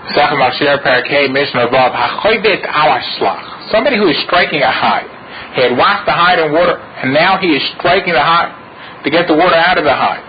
Somebody who is striking a hide. He had washed the hide in water, and now he is striking the hide to get the water out of the hide.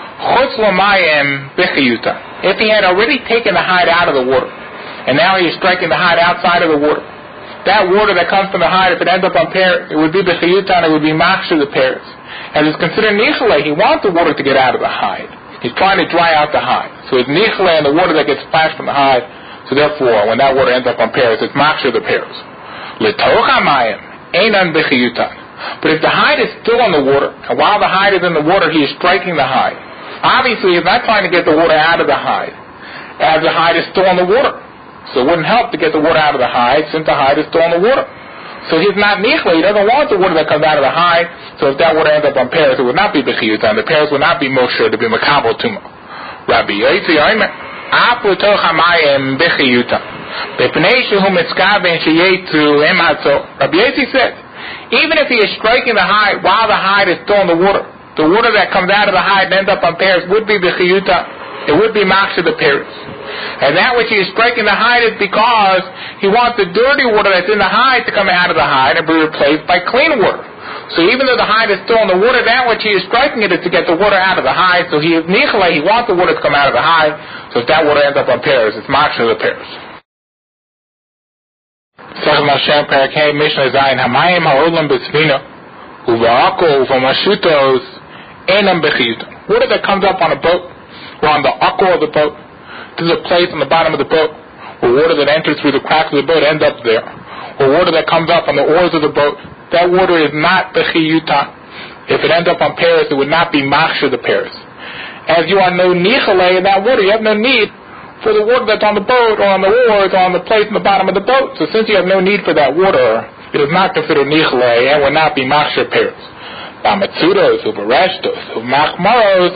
If he had already taken the hide out of the water, and now he is striking the hide outside of the water, that water that comes from the hide, if it ends up on pears, it would be b'chiyuta, it would be machshir the pears. And it's considered nichale. He wants the water to get out of the hide. He's trying to dry out the hide. So it's nichale and the water that gets splashed from the hide. So therefore, when that water ends up on pears, it's machshir the pears. L'toch hamayim einan b'chiyuta. But if the hide is still in the water, and while the hide is in the water, he is striking the hide. Obviously, he's not trying to get the water out of the hide, as the hide is still in the water. So it wouldn't help to get the water out of the hide, since the hide is still in the water. So he's not nichla. He doesn't want the water that comes out of the hide. So if that water ends up on pears, it would not be b'chiyuta, and the pears would not be mosher to be makabel tuma. Rabbi Yoitzi Oimer, af l'toch hamayim b'chiyuta, b'pnei shehu mitzkaven sheyetzu ematzo. Rabbi Yoitzi said, even if he is striking the hide while the hide is still in the water that comes out of the hide and ends up on pears would be b'chiyuta. It would be machshir the pears. And that which he is striking the hide is because he wants the dirty water that's in the hide to come out of the hide and be replaced by clean water. So even though the hide is still in the water, that which he is striking it is to get the water out of the hide. So he is nichla, he wants the water to come out of the hide. So if that water ends up on pears, it's machshir the pears. Mishnah Zayin Hamayim Ha'olam B'Tzvina Uva'ako Uvamashutos Enam B'Chiyuta. Water that comes up on a boat or on the akko of the boat. There's a place on the bottom of the boat where water that enters through the cracks of the boat ends up there. Or water that comes up on the oars of the boat. That water is not b'chiyuta. If it ends up on pears, it would not be machshir the pears. As you are no nichale in that water, you have no need for the water that's on the boat or on the oars or on the place on the bottom of the boat. So since you have no need for that water, it is not considered nichale and would not be machshir pears. B'amatzudos, u'bareshtos, u'machmaros,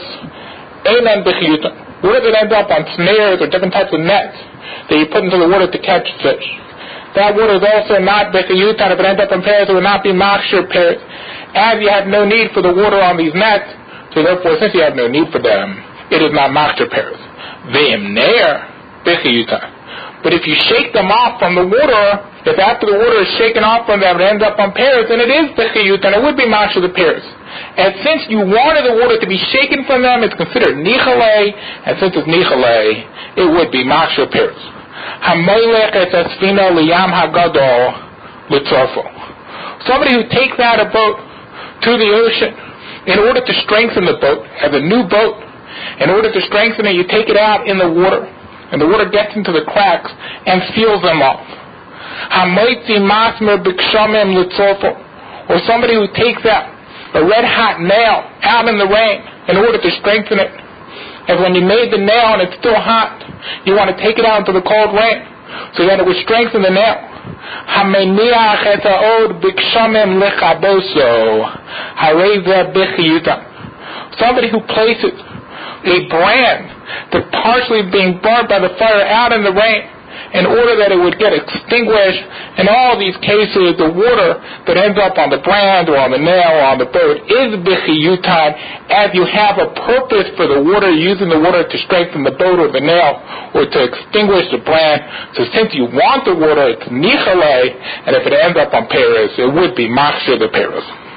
einan b'chiyuta. Water that ends up on snares or different types of nets that you put into the water to catch fish. That water is also not b'chiyuta. If it ends up in pears, it will not be machshir pears. As you have no need for the water on these nets, so therefore, since you have no need for them, it is not machshir pears. Ve'im ne'er b'chiyuta. But if you shake them off from the water, if after the water is shaken off from them, it ends up on pears, then it is b'chiyuta, and it would be machshir the pears. And since you wanted the water to be shaken from them, it's considered nichale, and since it's nichale, it would be machshir pears. Hamelech et asfina liyam hagadol litzorfo. Somebody who takes out a boat to the ocean in order to strengthen the boat, as a new boat, in order to strengthen it, you take it out in the water, and the water gets into the cracks and seals them off. Hamoitzi masmer b'kshamim litzorfo. Or somebody who takes out a red-hot nail out in the rain in order to strengthen it. And when you made the nail and it's still hot, you want to take it out into the cold rain so that it would strengthen the nail. Hameniach et ha'od b'kshamim lechaboso hareza b'chiyuta. Somebody who places a brand that's partially being burnt by the fire out in the rain in order that it would get extinguished. In all these cases, the water that ends up on the brand or on the nail or on the boat is b'chiyutan, as you have a purpose for the water, using the water to strengthen the boat or the nail or to extinguish the brand. So since you want the water, it's nichale, and if it ends up on pears, it would be machshir the pears.